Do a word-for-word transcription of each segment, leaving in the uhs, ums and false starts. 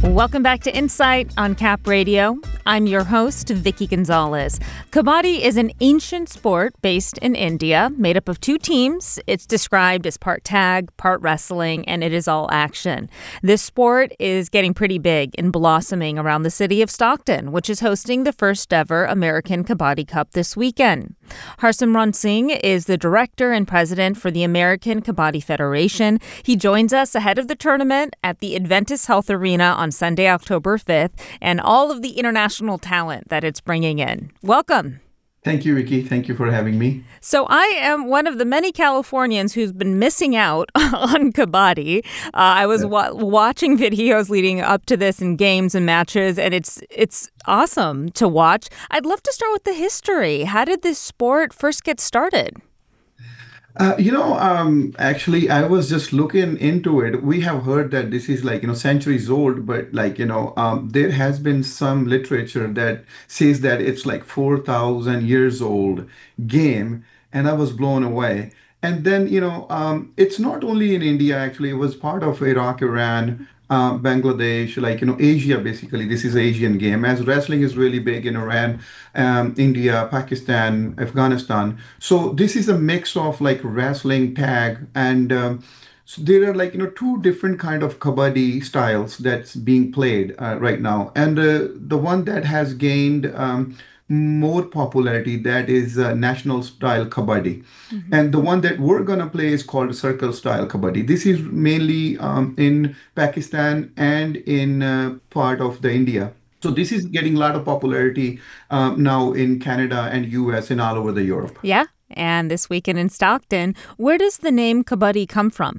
Welcome back to Insight on Cap Radio. I'm your host, Vicky Gonzalez. Kabaddi is an ancient sport based in India, made up of two teams. It's described as part tag, part wrestling, and it is all action. This sport is getting pretty big and blossoming around the city of Stockton, which is hosting the first ever American Kabaddi Cup this weekend. Harsimran Singh is the director and president for the American Kabaddi Federation. He joins us ahead of the tournament at the Adventist Health Arena on Sunday, October fifth, and all of the international talent that it's bringing in. Welcome. Thank you, Ricky. Thank you for having me. So I am one of the many Californians who's been missing out on Kabaddi. Uh, I was wa- watching videos leading up to this and games and matches, and it's it's awesome to watch. I'd love to start with the history. How did this sport first get started? Uh, you know, um, actually, I was just looking into it. We have heard that this is like, you know, centuries old, but like, you know, um, there has been some literature that says that it's like four thousand years old game. And I was blown away. And then, you know, um, it's not only in India, actually, it was part of Iraq, Iran, uh, Bangladesh, like, you know, Asia, basically. This is Asian game, as wrestling is really big in Iran, um, India, Pakistan, Afghanistan. So this is a mix of like wrestling, tag, and um, so there are like, you know, two different kind of kabaddi styles that's being played uh, right now. And uh, the one that has gained um, more popularity, that is uh, national style kabaddi. And the one that we're going to play is called circle style kabaddi. This is mainly um, in Pakistan and in uh, part of the India. So this is getting a lot of popularity um, now in Canada and U S and all over the Europe. Yeah, and this weekend in Stockton, where does the name Kabaddi come from?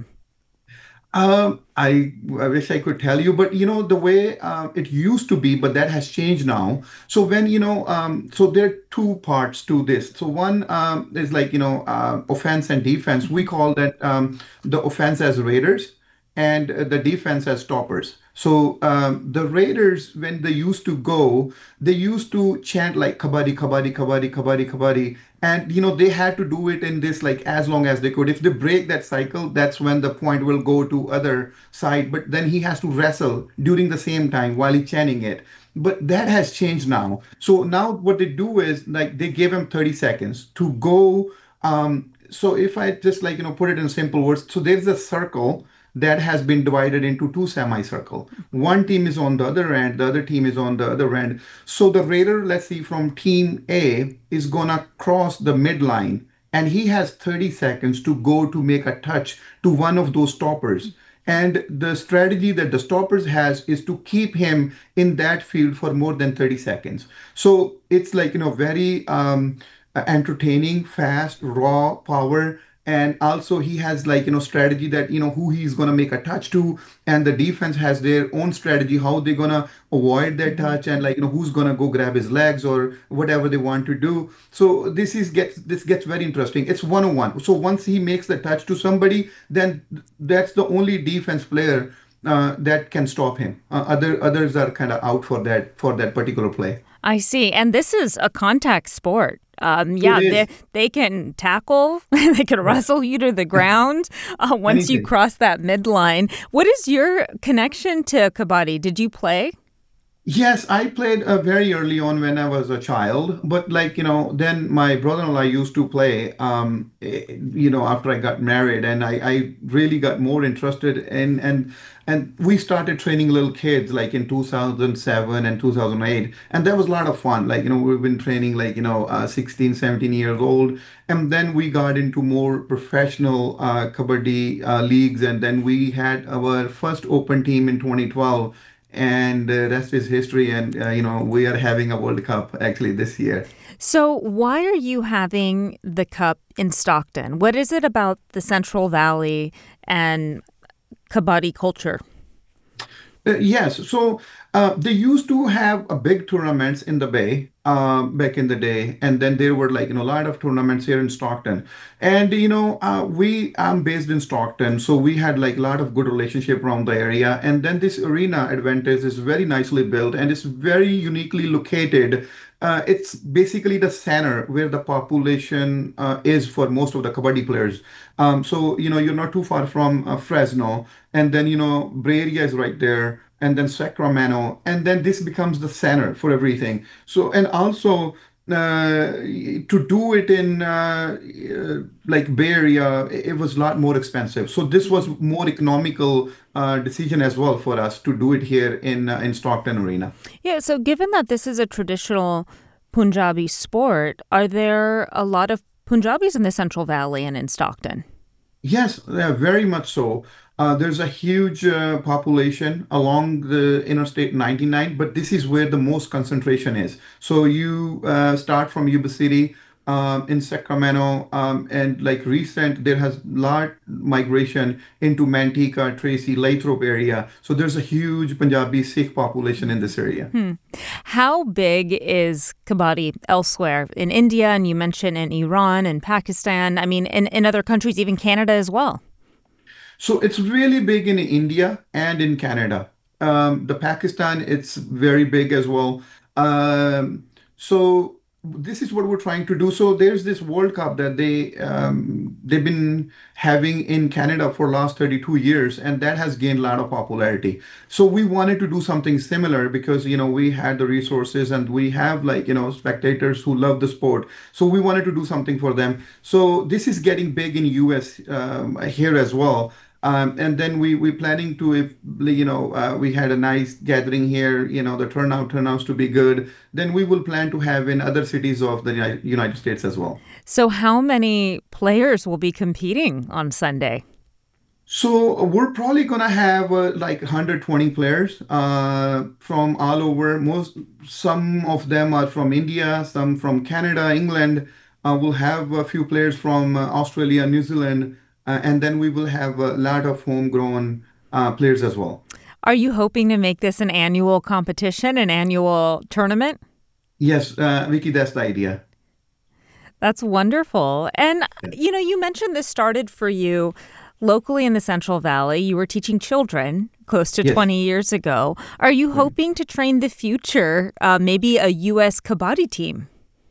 Um, I, I wish I could tell you, but you know, the way uh, it used to be, but that has changed now. So when, you know, um, so there are two parts to this. So one um, is like, you know, uh, offense and defense. We call that um, the offense as raiders and uh, the defense as stoppers. So um, the Raiders, when they used to go, they used to chant like kabaddi, kabaddi, kabaddi, kabaddi, kabaddi, and you know they had to do it in this like as long as they could. If they break that cycle, that's when the point will go to other side. But then he has to wrestle during the same time while he's chanting it. But that has changed now. So now what they do is like they give him thirty seconds to go. Um, so if I just like you know put it in simple words, so there's a circle that has been divided into two semicircle. One team is on the other end, the other team is on the other end. So the raider, let's see, from team A is gonna cross the midline, and he has thirty seconds to go to make a touch to one of those stoppers. And the strategy that the stoppers has is to keep him in that field for more than thirty seconds. So it's like, you know, very um, entertaining, fast, raw power. And also he has like, you know, strategy that, you know, who he's going to make a touch to. And the defense has their own strategy, how they're going to avoid that touch and like, you know, who's going to go grab his legs or whatever they want to do. So this is gets, this gets very interesting. It's one on one. So once he makes the touch to somebody, then that's the only defense player uh, that can stop him. Uh, other others are kind of out for that, for that particular play. I see. And this is a contact sport. Um, yeah, they, they can tackle, they can wrestle you to the ground uh, once Anything. you cross that midline. What is your connection to Kabaddi? Did you play? Yes, I played uh, very early on when I was a child, but like, you know, then my brother-in-law used to play, um, eh, you know, after I got married, and I, I really got more interested in, and and we started training little kids like in two thousand seven and two thousand eight, and that was a lot of fun. Like, you know, we've been training like, you know, uh, sixteen, seventeen years old, and then we got into more professional uh, kabaddi uh, leagues, and then we had our first open team in twenty twelve. And uh, rest is history. And, uh, you know, we are having a World Cup actually this year. So why are you having the Cup in Stockton? What is it about the Central Valley and Kabaddi culture? Uh, yes. So uh, they used to have a big tournaments in the Bay uh, back in the day, and then there were like you know a lot of tournaments here in Stockton. And you know uh, we I'm based in Stockton, so we had like a lot of good relationship around the area. And then this arena Advantage is very nicely built, and it's very uniquely located. Uh, it's basically the center where the population uh, is for most of the kabaddi players. Um, so, you know, you're not too far from uh, Fresno. And then, you know, Bray Area is right there. and then Sacramento, and then this becomes the center for everything. So, and also uh, to do it in uh, uh, like Bay Area, it was a lot more expensive. So this was more economical uh, decision as well for us to do it here in uh, in Stockton Arena. Yeah, so given that this is a traditional Punjabi sport, are there a lot of Punjabis in the Central Valley and in Stockton? Yes, yeah, very much so. Uh, there's a huge uh, population along the Interstate ninety-nine, but this is where the most concentration is. So you uh, start from Yuba City um, in Sacramento, um, and like recent, there has large migration into Manteca, Tracy, Lathrop area. So there's a huge Punjabi Sikh population in this area. Hmm. How big is kabaddi elsewhere in India? And you mentioned in Iran and Pakistan. I mean, in, in other countries, even Canada as well. So it's really big in India and in Canada. Um, the Pakistan, it's very big as well. Um, so this is what we're trying to do. So there's this World Cup that they um, they've been having in Canada for last thirty-two years, and that has gained a lot of popularity. So we wanted to do something similar because you know we had the resources and we have like you know spectators who love the sport. So we wanted to do something for them. So this is getting big in U S um, here as well. Um, and then we we planning to if you know uh, we had a nice gathering here, you know the turnout turns to be good. Then we will plan to have in other cities of the Uni- United States as well. So, how many players will be competing on Sunday? So we're probably gonna have uh, like one hundred twenty players uh, from all over. Most some of them are from India, some from Canada, England. Uh, we'll have a few players from uh, Australia, New Zealand, uh, and then we will have a lot of homegrown uh, players as well. Are you hoping to make this an annual competition, an annual tournament? Yes, uh, Vicky, that's the idea. That's wonderful. And, you know, you mentioned this started for you locally in the Central Valley. You were teaching children close to Yes. twenty years ago. Are you Right. hoping to train the future, uh, maybe a U S kabaddi team?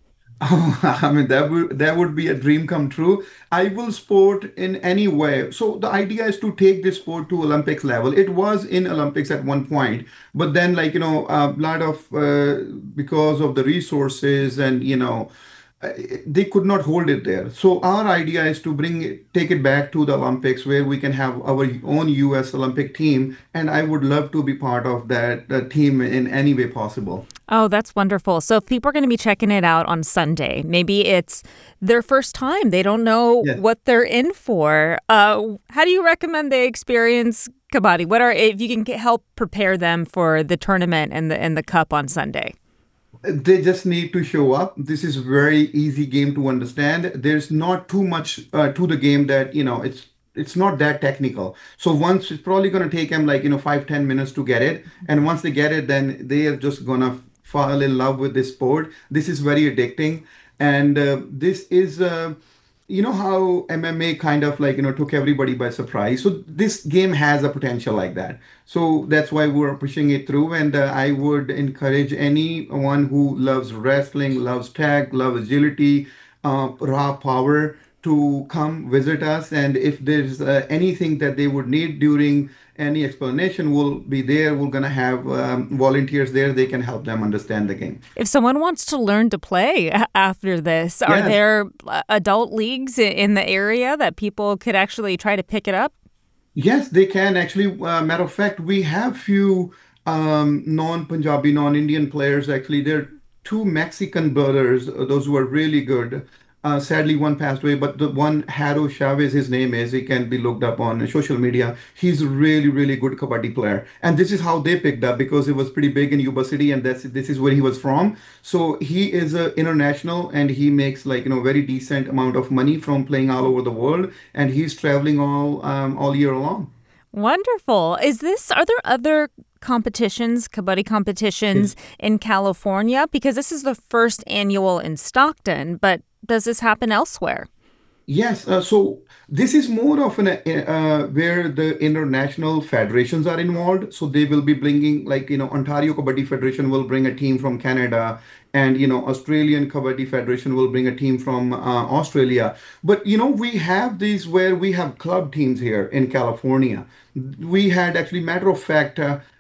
Oh, I mean that would that would be a dream come true. I will sport in any way. So the idea is to take this sport to Olympics level. It was in Olympics at one point, but then like you know a lot of uh, because of the resources and you know uh, they could not hold it there. So our idea is to bring it, take it back to the Olympics where we can have our own U S Olympic team, and I would love to be part of that uh, team in any way possible. Oh, that's wonderful. So if people are going to be checking it out on Sunday, maybe it's their first time. They don't know Yes. what they're in for. Uh, how do you recommend they experience kabaddi? What are if you can get, help prepare them for the tournament and the and the cup on Sunday? They just need to show up. This is very easy game to understand. There's not too much uh, to the game that, you know, it's it's not that technical. So once it's probably gonna take them like, you know, five, ten minutes to get it. And once they get it, then they are just gonna fall in love with this sport. This is very addicting. And uh, this is uh, you know how M M A kind of like, you know, took everybody by surprise. So this game has a potential like that. So that's why we're pushing it through. And uh, I would encourage anyone who loves wrestling, loves tag, loves agility, uh, raw power to come visit us. And if there's uh, anything that they would need during any explanation, we'll be there. We're going to have um, volunteers there. They can help them understand the game. If someone wants to learn to play a- after this, are Yes. there uh, adult leagues i- in the area that people could actually try to pick it up? Yes, they can actually. Uh, matter of fact, we have few um, non-Punjabi, non-Indian players. Actually, there are two Mexican brothers. Uh, those who are really good. Uh, sadly, one passed away, but the one Haro Chavez, his name is. He can be looked up on social media. He's a really, really good kabaddi player, and this is how they picked up because it was pretty big in Yuba City, and that's this is where he was from. So he is a international, and he makes like you know very decent amount of money from playing all over the world, and he's traveling all um, all year long. Wonderful. Is this, are there other competitions, kabaddi competitions in California? Because this is the first annual in Stockton, but does this happen elsewhere? Yes, uh, so this is more of an uh, uh, where the international federations are involved. So they will be bringing, like, you know, Ontario Kabaddi Federation will bring a team from Canada, and you know, Australian Kabaddi Federation will bring a team from uh, Australia. But you know, we have these where we have club teams here in California. We had actually, matter of fact, uh,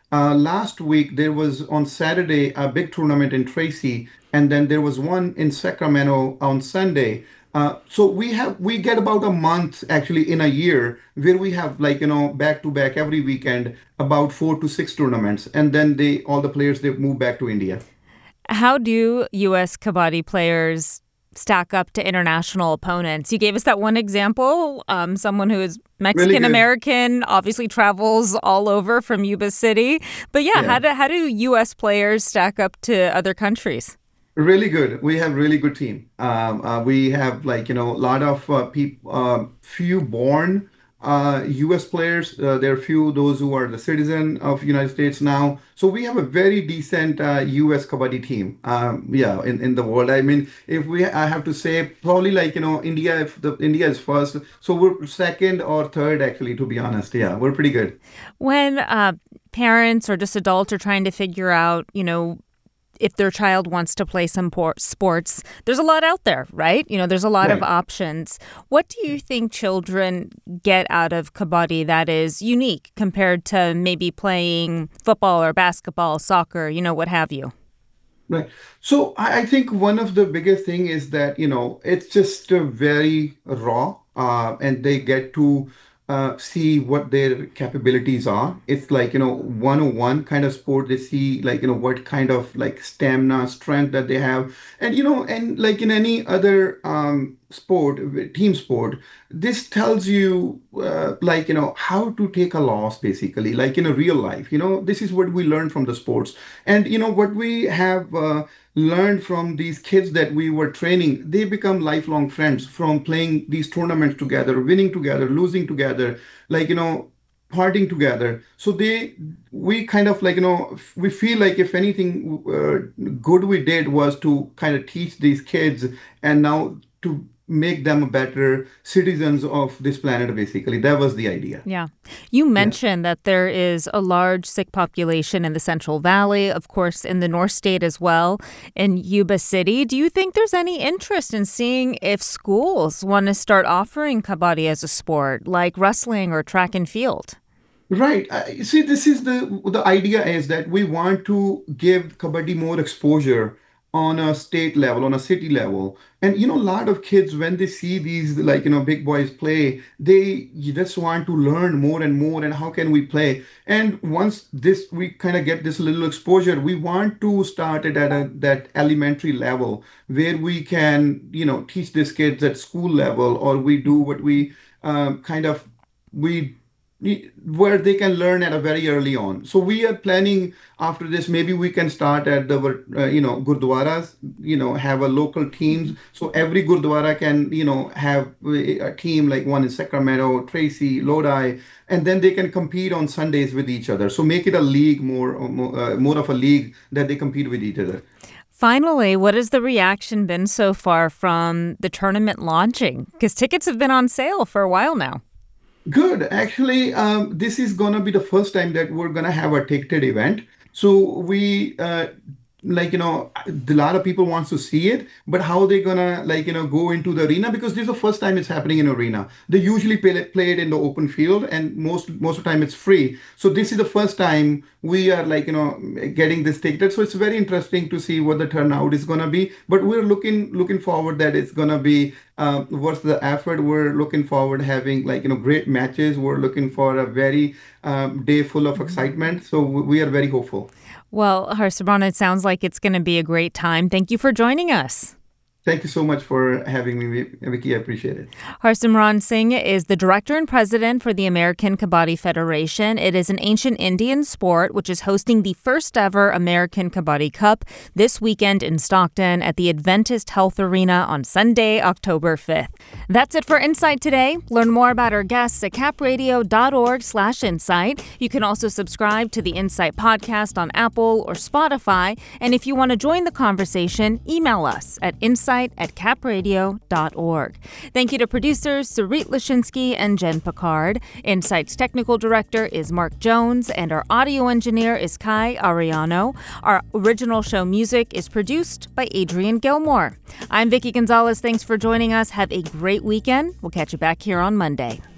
Uh, last week there was on Saturday a big tournament in Tracy, and then there was one in Sacramento on Sunday. Uh, so we have we get about a month actually in a year where we have like you know back to back every weekend about four to six tournaments, and then they all the players they move back to India. How do U S Kabaddi players stack up to international opponents? You gave us that one example. Um, someone who is Really Mexican good. American obviously travels all over from Yuba City. But yeah, Yeah. how do how do U S players stack up to other countries? Really good. We have really good team. Um, uh, we have like you know a lot of uh, people, uh, few born uh, U S players. Uh, there are few those who are the citizen of United States now. So we have a very decent uh, U S Kabaddi team. Um, yeah, in, in the world. I mean, if we I have to say probably like you know India. If the India is first, so we're second or third actually. To be honest, yeah, we're pretty good. When uh, parents or just adults are trying to figure out, you know, if their child wants to play some por- sports, there's a lot out there, right? You know, there's a lot of Right. options. What do you think children get out of kabaddi that is unique compared to maybe playing football or basketball, soccer, you know, what have you? Right. So I, I think one of the biggest thing is that, you know, it's just uh, very raw, uh, and they get to uh, see what their capabilities are. It's like, you know, one oh one kind of sport. They see like, you know, what kind of like stamina, strength that they have. And, you know, and like in any other um, sport, team sport, this tells you uh, like, you know, how to take a loss basically, like in a real life. You know, this is what we learn from the sports. And you know what we have uh, learned from these kids that we were training, they become lifelong friends from playing these tournaments together, winning together, losing together, like you know, partying together. So they, we kind of like you know, f- we feel like if anything uh, good we did was to kind of teach these kids, and now to make them better citizens of this planet. Basically, that was the idea. Yeah. You Yeah. mentioned that there is a large Sikh population in the Central Valley, of course, in the North State as well, in Yuba City. Do you think there's any interest in seeing if schools want to start offering kabaddi as a sport, like wrestling or track and field? Right. Uh, you see, this is the the idea is that we want to give kabaddi more exposure on a state level, on a city level. And you know, a lot of kids when they see these like you know big boys play, they you just want to learn more and more. And how can we play? And once this we kind of get this little exposure, we want to start it at a that elementary level where we can you know teach these kids at school level, or we do what we um, kind of we where they can learn at a very early on. So we are planning after this, maybe we can start at the uh, you know gurdwaras, you know, have a local teams. So every gurdwara can you know have a a team like one in Sacramento, Tracy, Lodi, and then they can compete on Sundays with each other. So make it a league more more, uh, more of a league that they compete with each other. Finally, what has the reaction been so far from the tournament launching? Because tickets have been on sale for a while now. Good. Actually, um, this is gonna be the first time that we're gonna have a ticketed event. So we uh, like you know a lot of people wants to see it, but how they gonna like you know go into the arena, because this is the first time it's happening in arena. They usually play, play it in the open field, and most most of the time it's free. So this is the first time we are like you know getting this ticketed. So it's very interesting to see what the turnout is gonna be. But we're looking looking forward that it's gonna be uh, what's the effort. We're looking forward having like you know great matches. We're looking for a very um, day full of excitement. So we we are very hopeful. Well, Harsimran, it sounds like it's going to be a great time. Thank you for joining us. Thank you so much for having me, Vicky. I appreciate it. Harsimran Singh is the director and president for the American Kabaddi Federation. It is an ancient Indian sport which is hosting the first ever American Kabaddi Cup this weekend in Stockton at the Adventist Health Arena on Sunday, October fifth. That's it for Insight today. Learn more about our guests at capradio.org slash insight. You can also subscribe to the Insight podcast on Apple or Spotify. And if you want to join the conversation, email us at insight at capradio dot org. Thank you to producers Sarit Lashinsky and Jen Picard. Insight's technical director is Mark Jones, and our audio engineer is Kai Ariano. Our original show music is produced by Adrian Gilmore. I'm Vicky Gonzalez. Thanks for joining us. Have a great weekend. We'll catch you back here on Monday.